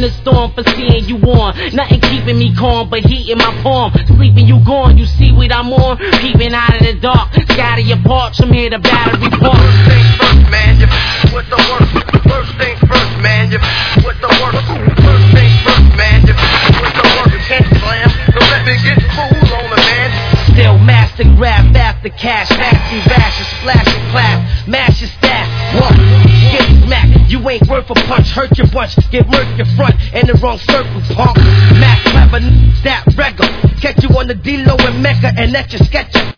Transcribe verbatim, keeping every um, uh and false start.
in the storm for seeing you on. Nothing keeping me calm but heat in my palm. Sleeping you gone, you see what I'm on. Peeping out of the dark, scatter your parts from here to Battery Park. First things first, man, you with the work. First things first, man, you with the work. First things first, man, you with the work. You can't slam, don't let me get fooled on the man. Still master grab after cash, nasty rashes, splash and clap, mash your staff. What? Get smacked, you ain't worth a punch, hurt your bunch, get murked your front in the wrong circle, punk. Mac clever, that regular, catch you on the D-Lo and Mecca and let you sketch it.